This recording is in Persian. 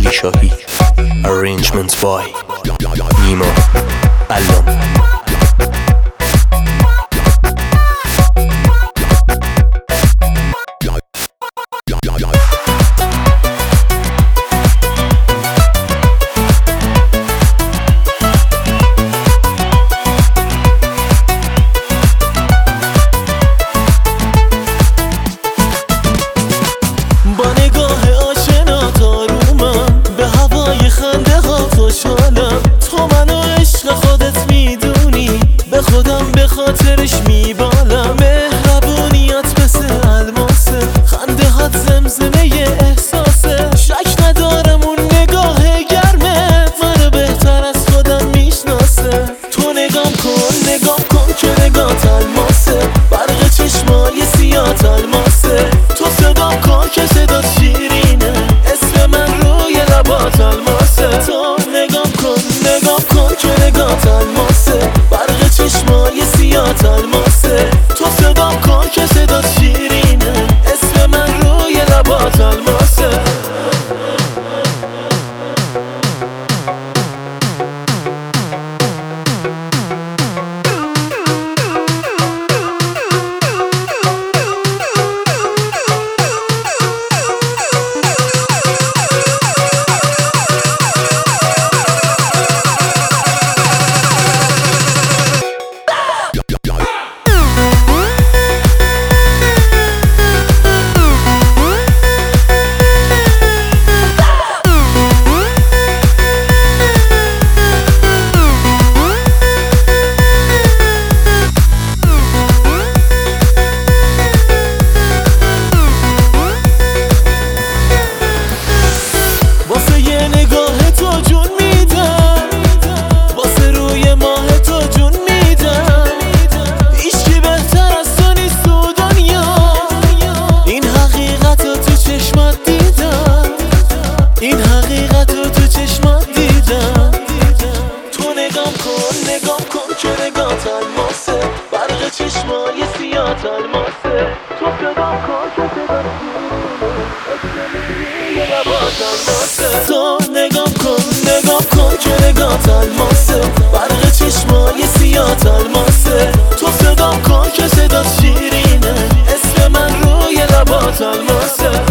علی شاهی. Arrangements by نیما علام. به خاطرش میبالم، مهربونیات مثل الماسه، خنده هات زمزمه احساسه. شک ندارم اون نگاه گرمت منو بهتر از خودم میشناسه. تو نگام کن که نگات الماسه، برق چشمای سیات الماسه. تو صدام کن که صدات شیرینه، اسم من روی لبات الماسه. تو نگام کن که نگات الماسه، برق چشمای سیات الماسه. تو صدام کن که صدات شیرینه، اسم من روی لبات الماسه. نگاه تو جون میدم، واسه روی ماه تو جون میدم. هیچکی بهتر از تو نیست تو دنیا، این حقیقت رو تو چشمات دیدم، این حقیقت رو تو چشمات دیدم. تو نگام کن که نگات الماسه، برق چشمای سیات الماسه. تو صدام کن که صدات تو نگام کن که نگات الماسه، برق چشمای سیات الماسه. تو صدام کن که صدات شیرینه، اسم من روی لبات الماسه.